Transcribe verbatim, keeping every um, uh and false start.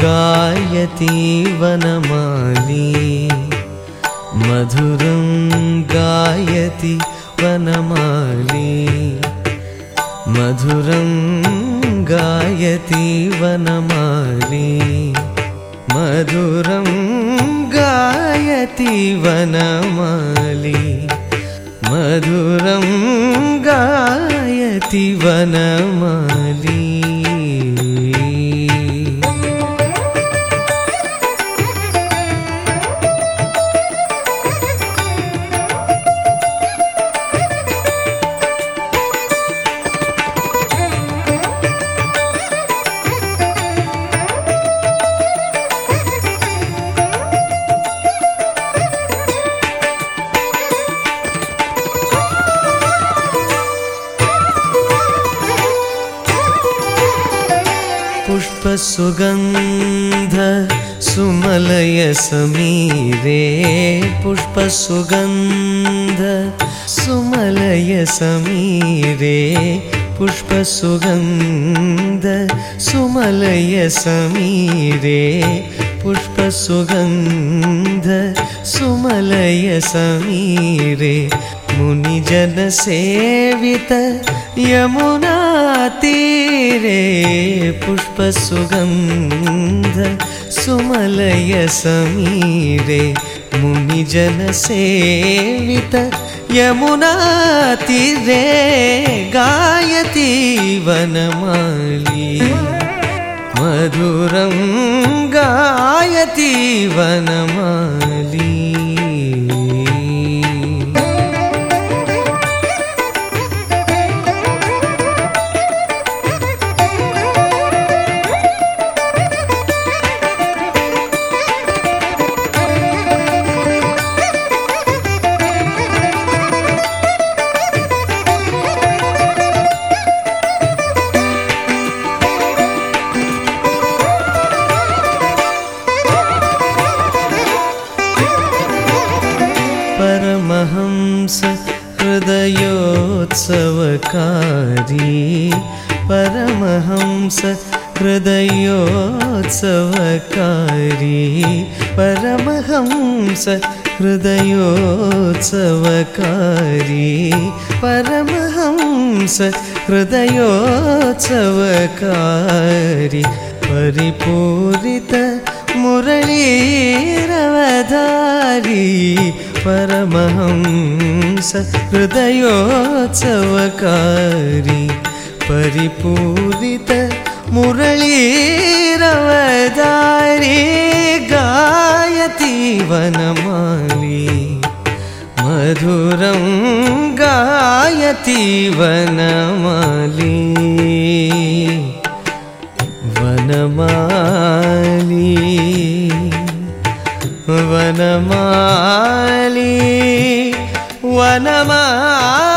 गायति वनमाली मधुरं गायति वनमाली मधुरं गायति वनमाली मधुरं गायति वनमाली मधुरं गायति वनमाली। पुष्पसुगन्ध सुमलय समीरे पुष्पसुगन्ध सुमलय समीरे पुष्पसुगन्ध सुमलय समीरे पुष्पसुगन्ध सुमलय समीरे मुनिजन सेवित यमुना तीरे पुष्पसुगन्ध सुमलय समीरे मुनिजन सेवित यमुना तीरे गायति वनमाली मधुरं गायति वनमाली। परमहंस हृदयोत्सवकारी परमहंस हृदयोत्सवकारी परमहंस हृदयोत्सवकारी परमहंस हृदयोत्सवकारी परिपूरित मुरलीरवधारी परमहंस हृदयोत्सवकारी परिपूरित मुरलीरवधारी गायति वनमाली मधुरं गायति वनमाली वनमाली वनमाली वनमाली।